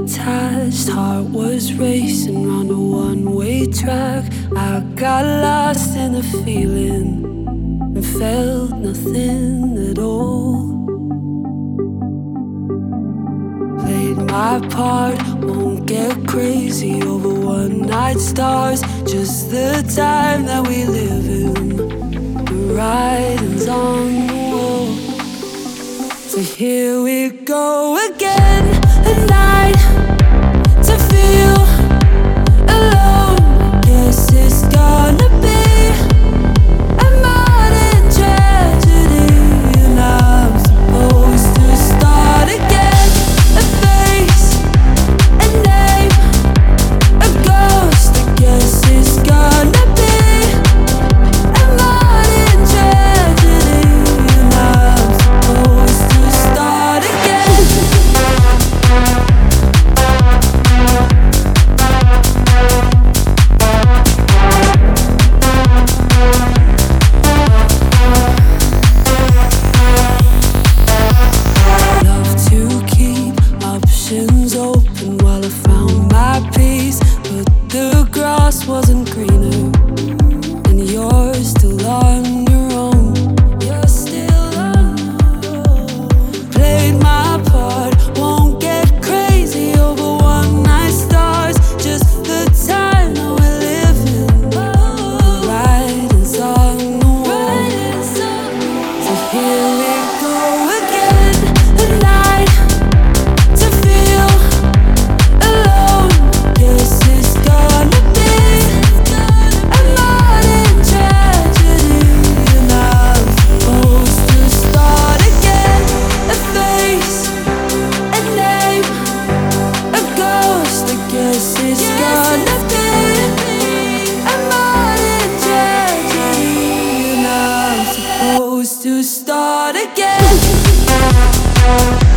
attached, heart was racing round a one-way track. I got lost in the feeling and felt nothing at all. Played my part, won't get crazy over one-night stars. Just the time that we live in, the writing's on the wall. So here we go again, a night to feel alone. Guess it's gonna be a modern tragedy, and I'm supposed to start again. A face, a name, a ghost. I guess it's gonna be a modern tragedy, and I'm supposed to start again. Love to keep options open while I found my peace, but the grass wasn't greener, and you're still on your own. You're still on your own. Played my part, won't get crazy over one-night stars. Just the time that we live in, the writing's on the wall. So here we go again, a night to feel alone. Guess it's gonna be a modern tragedy, and I'm supposed to start again. A face, a name, a ghost. I guess it's gonna be a modern tragedy, and I'm supposed to start again.